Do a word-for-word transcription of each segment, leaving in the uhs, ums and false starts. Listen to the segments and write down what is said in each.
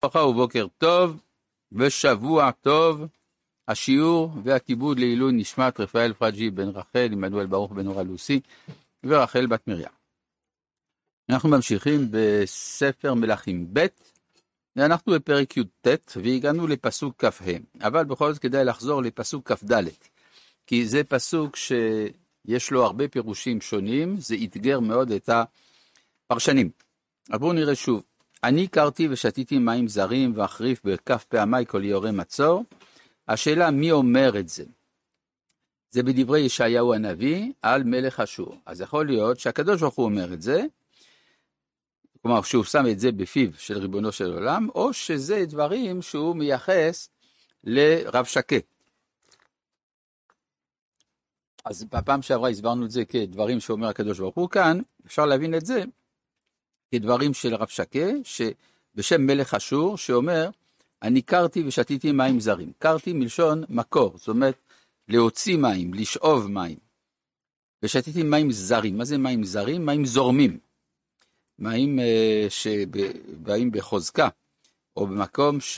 ברכה ובוקר טוב ושבוע טוב. השיעור והכיבוד לעילוי נשמת רפאל פרג'י בן רחל, עמנואל ברוך בן אורה לוסי ורחל בת מרים. אנחנו ממשיכים בספר מלכים ב', ואנחנו בפרק י"ט והגענו לפסוק כ"ה, אבל בכל זאת כדאי לחזור לפסוק כ"ד, כי זה פסוק שיש לו הרבה פירושים שונים, זה יתגר מאוד את הפרשנים. אז בואו נראה שוב. אני קרתי ושתיתי מים זרים ואחריף בכף פעמי כל יורה מצור. השאלה מי אומר את זה? זה בדברי ישעיהו הנביא על מלך אשור. אז יכול להיות שהקדוש ברוך הוא אומר את זה, כלומר שהוא שם את זה בפיו של ריבונו של עולם, או שזה דברים שהוא מייחס לרב שקה. אז בפעם שעברה הסברנו את זה כדברים שאומר הקדוש ברוך הוא. כאן אפשר להבין את זה כדברים של רב שקה, שבשם מלך אשור, שאומר, אני קרתי ושתיתי מים זרים. קרתי מלשון מקור, זאת אומרת, להוציא מים, לשאוב מים. ושתיתי מים זרים. מה זה מים זרים? מים זורמים. מים uh, שבאים בחוזקה, או במקום ש...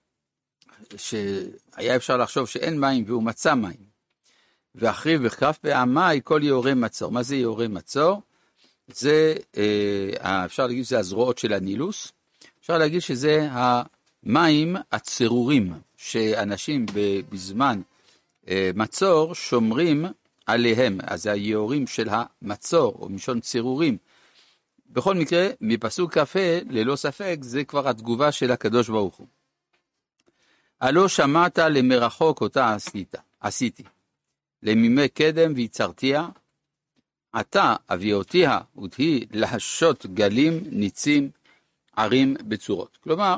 שהיה אפשר לחשוב שאין מים, והוא מצא מים. ואחריו בכף פעמי כל יורה מצור. מה זה יורה מצור? זה, אפשר להגיד שזה הזרועות של הנילוס, אפשר להגיד שזה המים הצרורים, שאנשים בזמן מצור שומרים עליהם, אז זה היורים של המצור, או משון צרורים. בכל מקרה, מפסוק כ"ה, ללא ספק, זה כבר התגובה של הקדוש ברוך הוא. הלא שמעת למרחוק אותה עשית, עשיתי, למימי קדם ויצרתיה, אתה אביאותיה ותהי להשות גלים ניצים ערים בצורות. כלומר,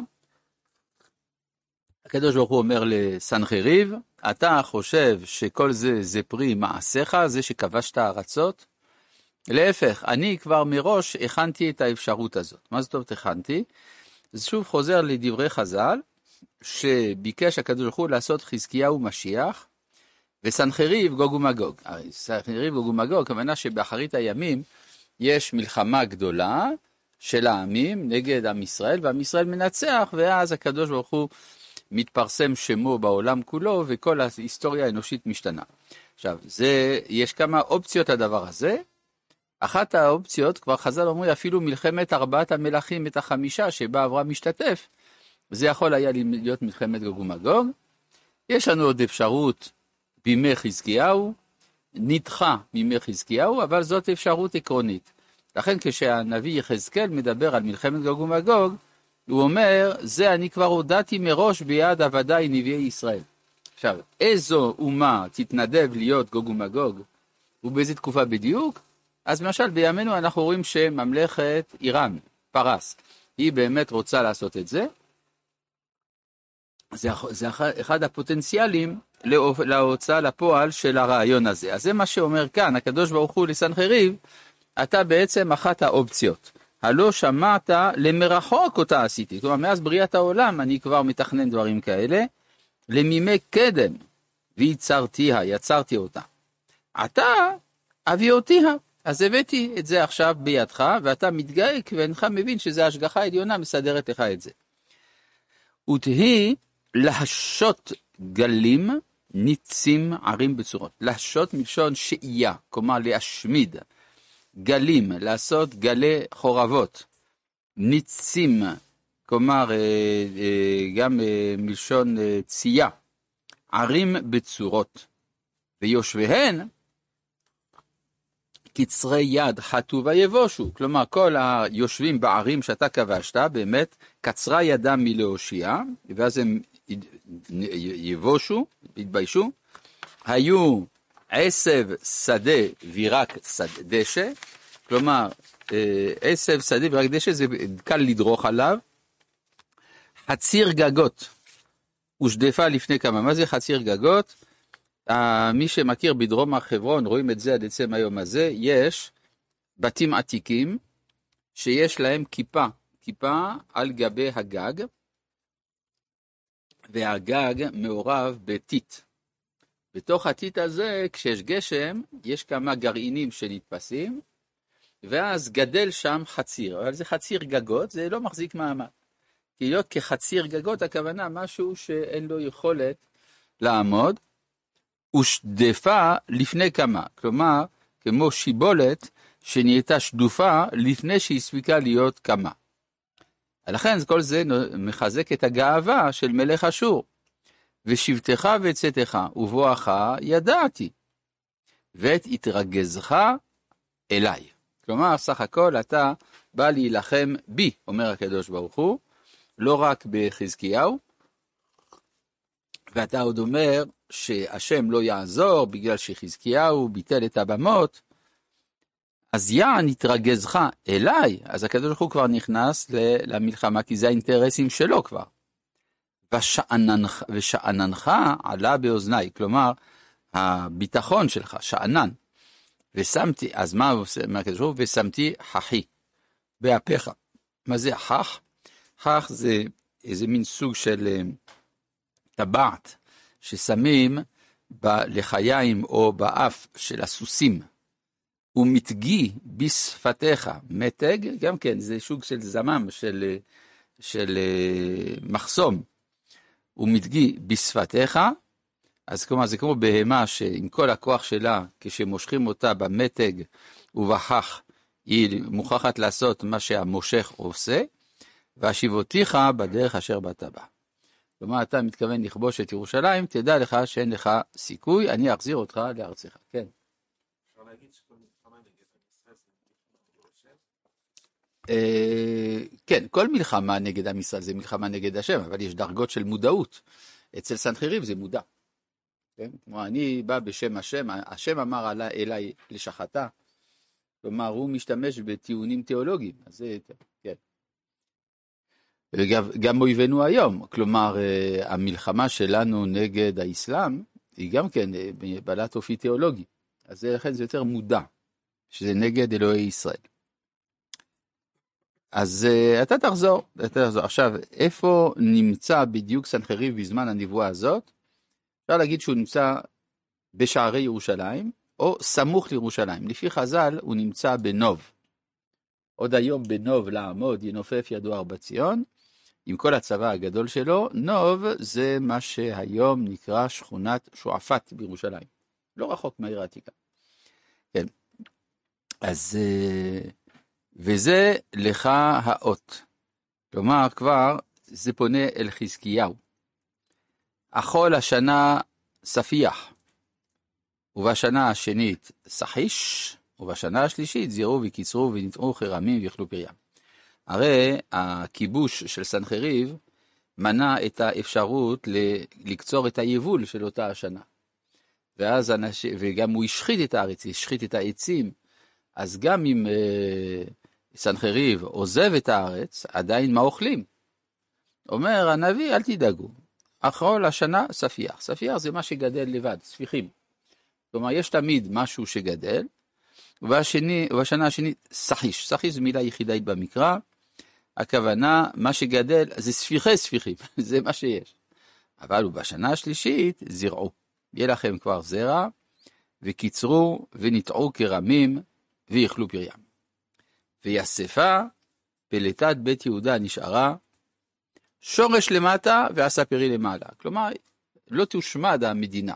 הקדוש ברוך הוא אומר לסנחריב, אתה חושב שכל זה זה פרי מעשיך, זה שכבשת ארצות? להפך, אני כבר מראש הכנתי את האפשרות הזאת. מה זאת אומרת הכנתי? זה שוב חוזר לדברי חז"ל, שביקש הקדוש ברוך הוא לעשות חזקיהו משיח, וסנחריב גוג ומגוג. הרי סנחריב גוג ומגוג, כמובן שבאחרית הימים יש מלחמה גדולה של העמים נגד עם ישראל, ועם ישראל מנצח, ואז הקדוש ברוך הוא מתפרסם שמו בעולם כולו, וכל ההיסטוריה האנושית משתנה. עכשיו, זה, יש כמה אופציות הדבר הזה. אחת האופציות, כבר חז"ל אומרים, אפילו מלחמת ארבעת המלכים את החמישה, שבה אברהם משתתף, זה יכול היה להיות מלחמת גוג ומגוג. יש לנו עוד אפשרות, בימי חזקיהו, נדחה מימי חזקיהו, אבל זאת אפשרות עקרונית. לכן כשהנביא יחזקאל מדבר על מלחמת גוג ומגוג, הוא אומר, זה אני כבר הודעתי מראש ביד עבדיי נביאי ישראל. עכשיו, איזו אומה תתנדב להיות גוג ומגוג, ובאיזו תקופה בדיוק? אז למשל בימינו אנחנו רואים שממלכת איראן, פרס, היא באמת רוצה לעשות את זה. זה, זה אחד הפוטנציאלים להוצאה לפועל של הרעיון הזה. אז זה מה שאומר כאן, הקדוש ברוך הוא לסנחריב, אתה בעצם אחת האופציות. הלא שמעת למרחוק אותה עשיתי. כלומר, מאז בריאת העולם אני כבר מתכנן דברים כאלה, למימי קדם, ויצרתיה, יצרתי אותה. אתה אביאותיה. אז הבאתי את זה עכשיו בידך, ואתה מתגאה, ואינך מבין שזה השגחה העליונה מסדרת לך את זה. ותהי להשות גלים ניצים ערים בצורות. להשות מלשון שאייה, כלומר להשמיד. גלים, לעשות גלי חורבות. ניצים, כלומר גם מלשון צייה. ערים בצורות. ויושביהן קצרי יד חטו ויבושו. כלומר כל היושבים בערים שאתה כבשת, באמת קצרה ידם מלהושיע, ואז הם יבושו, יתביישו. היו עשב שדה וירק דשא, כלומר עשב שדה וירק דשא זה קל לדרוך עליו. חציר גגות ושדפה לפני כמה. מה זה חציר גגות? מי שמכיר בדרום החברון, רואים את זה עד עצם היום הזה, יש בתים עתיקים שיש להם כיפה, כיפה על גבי הגג, והגג מעורב בטיט. בתוך הטיט הזה, כשיש גשם, יש כמה גרעינים שנתפסים, ואז גדל שם חציר, אבל זה חציר גגות, זה לא מחזיק מעמד. להיות כחציר גגות, הכוונה משהו שאין לו יכולת לעמוד, ושדפה לפני כמה, כלומר, כמו שיבולת שנהייתה שדופה לפני שהספיקה להיות כמה. לכן כל זה מחזק את הגאווה של מלך אשור. ושבתך וצאתך ובואך ידעתי, ואת התרגזך אליי. כלומר, סך הכל אתה בא להילחם בי, אומר הקדוש ברוך הוא, לא רק בחזקיהו, ואתה עוד אומר שהשם לא יעזור בגלל שחזקיהו ביטל את הבמות, אז יען התרגזך אליי, אז הקדוש ברוך הוא כבר נכנס למלחמה, כי זה האינטרסים שלו כבר. ושעננך, ושעננך עלה באוזניי, כלומר, הביטחון שלך, שענן. ושמתי, אז מה עושה, מה הקדוש ברוך הוא? ושמתי חכי באפיך. מה זה חך? חך זה איזה מין סוג של טבעת, ששמים בלחיים או באף של הסוסים. ומתגי בשפתיך, מתג, גם כן, זה סוג של זמם, של, של מחסום. ומתגי בשפתיך, אז כלומר, זה כמו בהמה שעם כל הכוח שלה, כשמושכים אותה במתג ובחך, היא מוכרחת לעשות מה שהמושך עושה, והשיבותיך בדרך אשר באת בה. כלומר, אתה מתכוון לכבוש את ירושלים, תדע לך שאין לך סיכוי, אני אחזיר אותך לארצך. כן. אפשר להגיד שכל מלחמה נגד עם ישראל זה מלחמה? כן, כל מלחמה נגד עם ישראל זה מלחמה נגד השם, אבל יש דרגות של מודעות. אצל סנחריב זה מודע. כן? כמו אני בא בשם השם, השם אמר עלה אליי לשחתה, כלומר הוא משתמש בטיעונים תיאולוגיים, אז זה, כן. וגם, גם אויבינו היום, כלומר המלחמה שלנו נגד האסלאם, היא גם כן בעלת אופי תיאולוגי, אז לכן זה יותר מודע, שזה נגד אלוהי ישראל. אז אתה תחזור, אתה תחזור. עכשיו, איפה נמצא בדיוק סנחריב בזמן הנבואה הזאת? אפשר להגיד שהוא נמצא בשערי ירושלים, או סמוך לירושלים. לפי חז"ל הוא נמצא בנוב. עוד היום בנוב לעמוד ינופף ידו ארבע ציון, עם כל הצבא הגדול שלו. נוב זה מה שהיום נקרא שכונת שועפאט בירושלים. לא רחוק מהעיר העתיקה. כן. אז, וזה לך האות. כלומר, כבר זה פונה אל חזקיהו. אכול השנה ספיח, ובשנה השנית סחיש, ובשנה השלישית זירו וקיצרו ונטעו חרמים ויאכלו פריים. הרי הכיבוש של סנחריב מנע את האפשרות לקצור את היבול של אותה השנה. ואז אנש... וגם הוא השחית את הארץ, השחית את העצים, אז גם אם אה, סנחריב עוזב את הארץ, עדיין מה אוכלים? אומר הנביא, אל תדאגו, אכול השנה ספיח. ספיח זה מה שגדל לבד, ספיחים. כלומר, יש תמיד משהו שגדל, ובשני, ובשנה השנית סחיש. סחיש זו מילה יחידאית במקרא, הכוונה, מה שגדל זה ספיחי ספיחים, זה מה שיש. אבל בשנה השלישית זרעו. יהיה לכם כבר זרע, וקיצרו ונטעו כרמים, ויאכלו פריים. ויספה, פלטת בית יהודה נשארה, שורש למטה ועשה פרי למעלה. כלומר, לא תושמד המדינה.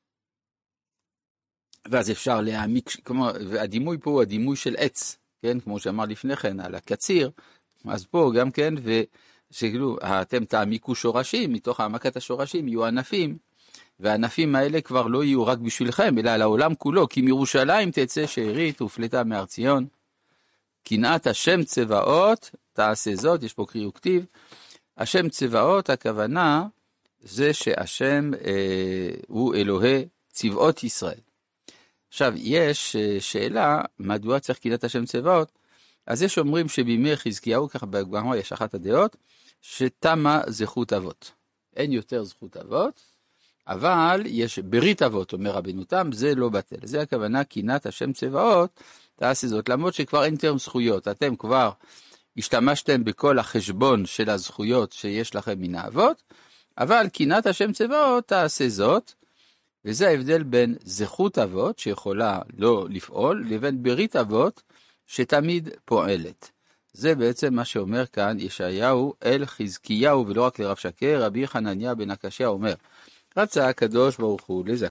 ואז אפשר להעמיק, כמו, והדימוי פה הוא הדימוי של עץ, כן? כמו שאמר לפני כן, על הקציר, אז פה גם כן, ושגלו, אתם תעמיקו שורשים, מתוך העמקת השורשים יהיו ענפים, והענפים האלה כבר לא יהיו רק בשבילכם, אלא לעולם כולו, כי מירושלים תצא שארית ופלטה מאר ציון, קנאת השם צבאות, תעשה זאת, יש פה קריא וכתיב, השם צבאות, הכוונה, זה שהשם אה, הוא אלוהי צבאות ישראל. עכשיו, יש שאלה, מדוע צריך קנאת השם צבאות? אז יש אומרים שבימי חזקיהו, ככה בגמרא יש אחת הדעות, שתמה זכות אבות. אין יותר זכות אבות, אבל יש ברית אבות, אומר רבנו תם, זה לא בטל. זה הכוונה, קנאת השם צבאות, תעשה זאת, למרות שכבר אין יותר זכויות. אתם כבר השתמשתם בכל החשבון של הזכויות שיש לכם מן האבות, אבל קנאת השם צבאות תעשה זאת, וזה ההבדל בין זכות אבות שיכולה לא לפעול, לבין ברית אבות שתמיד פועלת. זה בעצם מה שאומר כאן ישעיהו אל חזקיהו, ולא רק לרב שקר. רבי חנניה בן הקשיא אומר, רצה הקדוש ברוך הוא לזכות